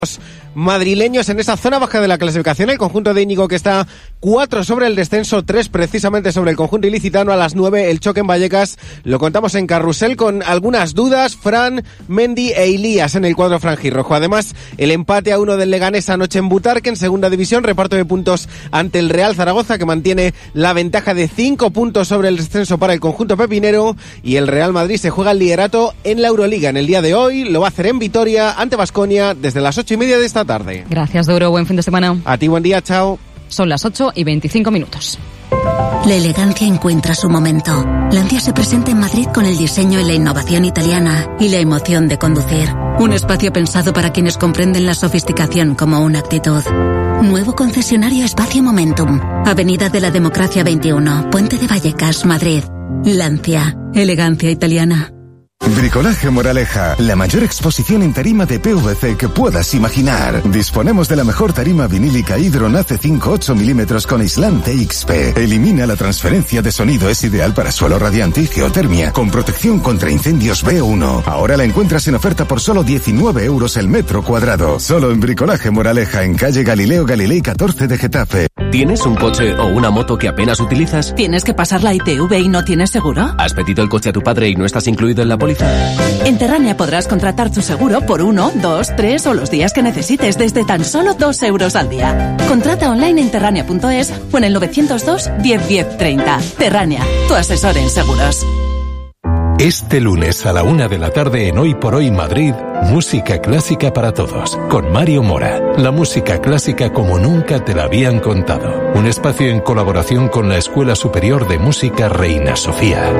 madrileños en esa zona baja de la clasificación. El conjunto de Íñigo, que está 4 sobre el descenso, 3 precisamente sobre el conjunto ilicitano. A las 9 el choque en Vallecas, lo contamos en Carrusel, con algunas dudas: Fran, Mendy e Ilías en el cuadro franjirrojo. Además, el empate a 1 del Leganés anoche en Butarque, en segunda división, reparto de puntos ante el Real Zaragoza, que mantiene la ventaja de 5 puntos sobre el descenso para el conjunto pepinero. Y el Real Madrid se juega el liderato en la Euroliga en el día de hoy. Lo va a hacer en Vitoria ante Baskonia desde las 8:30 de esta tarde. Gracias, Duro. Buen fin de semana. A ti, buen día. Chao. Son las 8:25. La elegancia encuentra su momento. Lancia se presenta en Madrid con el diseño y la innovación italiana y la emoción de conducir. Un espacio pensado para quienes comprenden la sofisticación como una actitud. Nuevo concesionario Espacio Momentum. Avenida de la Democracia 21, Puente de Vallecas, Madrid. Lancia. Elegancia italiana. Bricolaje Moraleja, la mayor exposición en tarima de PVC que puedas imaginar. Disponemos de la mejor tarima vinílica Hydron AC5 8 mm con aislante XP. Elimina la transferencia de sonido, es ideal para suelo radiante y geotermia, con protección contra incendios B1. Ahora la encuentras en oferta por solo 19 euros el metro cuadrado. Solo en Bricolaje Moraleja, en calle Galileo Galilei 14 de Getafe. ¿Tienes un coche o una moto que apenas utilizas? ¿Tienes que pasar la ITV y no tienes seguro? ¿Has pedido el coche a tu padre y no estás incluido en la póliza? En Terrania podrás contratar tu seguro por 1, 2, 3 o los días que necesites desde tan solo 2 euros al día. Contrata online en terrania.es o en el 902 10 10 30. Terrania, tu asesor en seguros. Este lunes a la 1 de la tarde en Hoy por Hoy Madrid, música clásica para todos, con Mario Mora. La música clásica como nunca te la habían contado. Un espacio en colaboración con la Escuela Superior de Música Reina Sofía.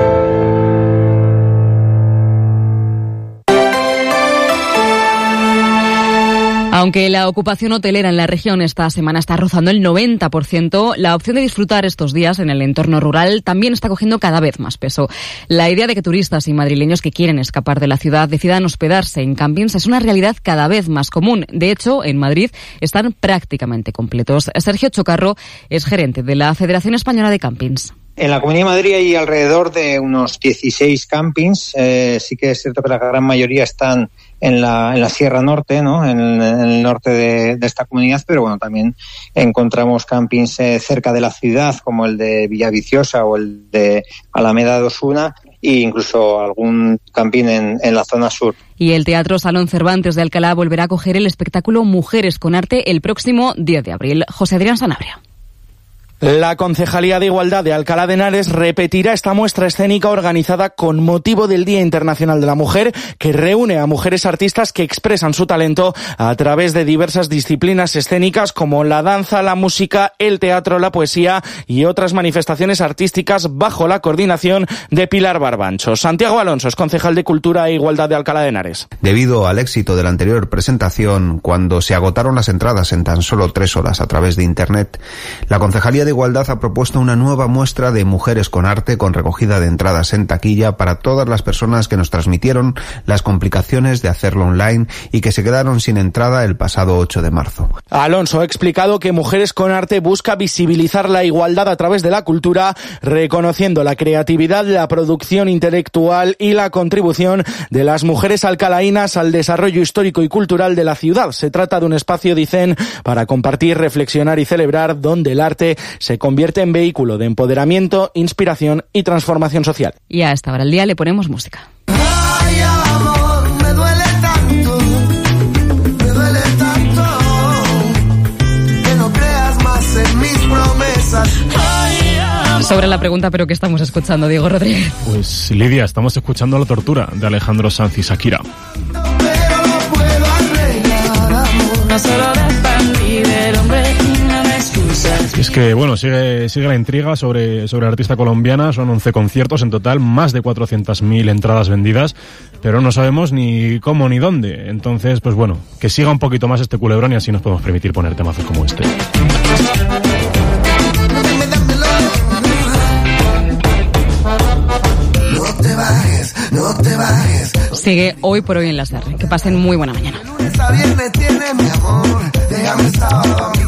Aunque la ocupación hotelera en la región esta semana está rozando el 90%, la opción de disfrutar estos días en el entorno rural también está cogiendo cada vez más peso. La idea de que turistas y madrileños que quieren escapar de la ciudad decidan hospedarse en campings es una realidad cada vez más común. De hecho, en Madrid están prácticamente completos. Sergio Chocarro es gerente de la Federación Española de Campings. En la Comunidad de Madrid hay alrededor de unos 16 campings. Sí que es cierto que la gran mayoría están en la Sierra Norte, ¿no? En el norte de esta comunidad, pero bueno, también encontramos campings cerca de la ciudad, como el de Villaviciosa o el de Alameda de Osuna, e incluso algún camping en la zona sur. Y el Teatro Salón Cervantes de Alcalá volverá a acoger el espectáculo Mujeres con Arte el próximo 10 de abril. José Adrián Sanabria. La Concejalía de Igualdad de Alcalá de Henares repetirá esta muestra escénica organizada con motivo del Día Internacional de la Mujer, que reúne a mujeres artistas que expresan su talento a través de diversas disciplinas escénicas como la danza, la música, el teatro, la poesía y otras manifestaciones artísticas bajo la coordinación de Pilar Barbancho. Santiago Alonso es concejal de Cultura e Igualdad de Alcalá de Henares. Debido al éxito de la anterior presentación, cuando se agotaron las entradas en tan solo 3 horas a través de Internet, la Concejalía de Igualdad ha propuesto una nueva muestra de Mujeres con Arte con recogida de entradas en taquilla para todas las personas que nos transmitieron las complicaciones de hacerlo online y que se quedaron sin entrada el pasado 8 de marzo. Alonso ha explicado que Mujeres con Arte busca visibilizar la igualdad a través de la cultura, reconociendo la creatividad, la producción intelectual y la contribución de las mujeres alcalaínas al desarrollo histórico y cultural de la ciudad. Se trata de un espacio, dicen, para compartir, reflexionar y celebrar, donde el arte se convierte en vehículo de empoderamiento, inspiración y transformación social. Y a esta hora del día le ponemos música. Ay, amor, me duele tanto que no creas más en mis promesas. Sobre la pregunta, ¿pero qué estamos escuchando, Diego Rodríguez? Pues Lidia, estamos escuchando La Tortura de Alejandro Sanz y Shakira. Pero no puedo arreglar, amor. No solo de del hombre. Es que, bueno, sigue la intriga sobre la artista colombiana. Son 11 conciertos en total, más de 400.000 entradas vendidas, pero no sabemos ni cómo ni dónde. Entonces, pues bueno, que siga un poquito más este culebrón y así nos podemos permitir poner temazos como este. No te bajes. Sigue Hoy por Hoy en las R. Que pasen muy buena mañana. Lunes a viernes tiene mi amor. Déjame estar.